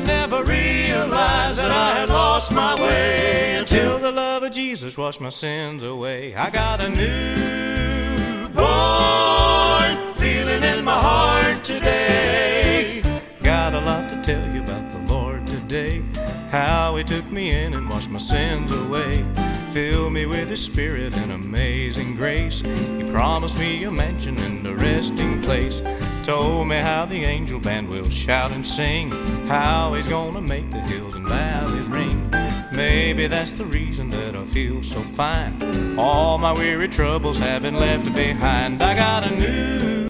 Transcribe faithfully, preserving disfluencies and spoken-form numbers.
never realized that I had lost my way until the love of Jesus washed my sins away. I got a new born feeling in my heart today. Got a lot to tell you about the Lord today, how He took me in and washed my sins away. Filled me with His Spirit and amazing grace. He promised me a mansion and a resting place. Told me how the angel band will shout and sing, how He's gonna make the hills and valleys ring. Maybe that's the reason that I feel so fine. All my weary troubles have been left behind. I got a new